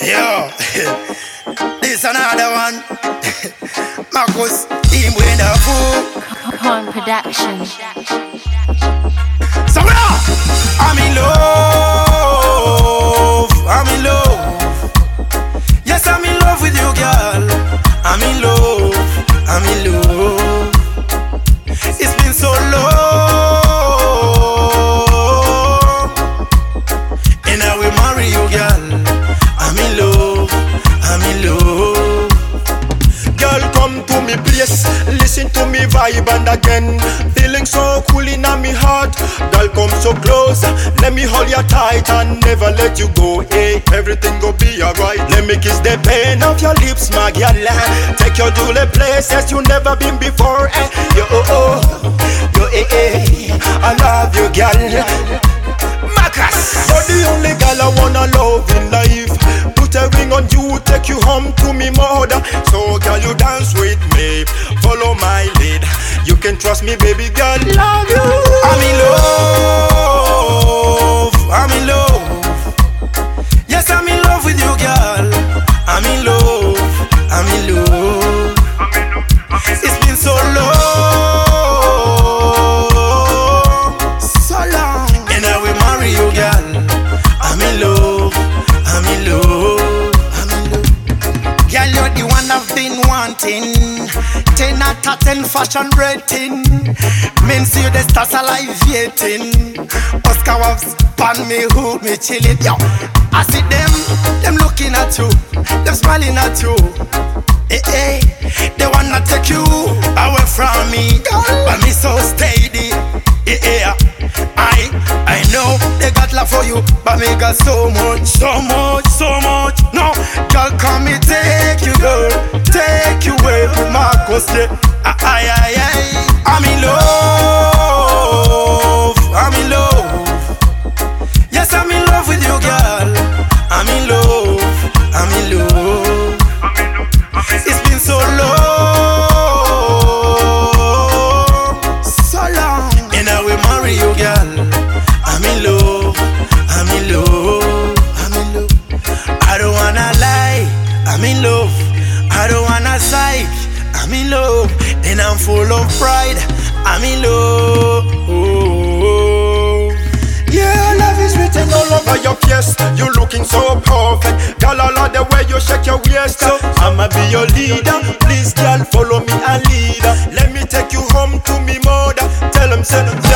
Yo, this another one. Marcus, team with the fool. Con Production. So yeah, I'm in love. I'm in love. Yes, I'm in love with you, girl. I'm in love. I'm in love. It's been so long, and I will marry you, girl. I'm in love. I'm in love. Girl, come to me place, listen to me vibe and again. Feeling so cool in my heart. Girl, come so close, let me hold you tight and never let you go. Hey, everything go be alright. Let me kiss the pain of your lips, my girl. Take you to the places you never been before. Yo, I love you, girl. Marcus, You're the only girl I wanna love in life. Put a ring on you, take you home to me mother. So girl, you dance with me, follow my lead. You can trust me, baby girl. Love you. I'm in love. I'm in love. Yes, I'm in love with you, girl. I'm in love. I'm in love. It's been so long, so long, and I will marry you, girl. I'm in love. I'm in love. I'm in love. Girl, you're the one I've been wanting. 10 out of 10 fashion rating. Men see the stars alive-yating. Oscar was pan me, hood me, chillin', yo. I see them looking at you, them smiling at you. They wanna take you away from me, but me so steady. I know they got love for you, but me got so much, so much, so much. No, girl, come me take you, girl, take you away with Marcus. I'm in love. I'm in love. Yes, I'm in love with you, girl. I'm in love. I'm in love. It's been so long, so long, and I will marry you, girl. I'm in love. I'm in love. I'm in love. I don't wanna lie. I'm in love. I don't wanna psych. I'm in love, and I'm full of pride. I'm in love. Yeah, love is written all over your face. You looking so perfect. Girl, I love the way you shake your waist. So I'ma be your leader. Please, girl, follow me and lead. Let me take you home to me mother. Tell them, say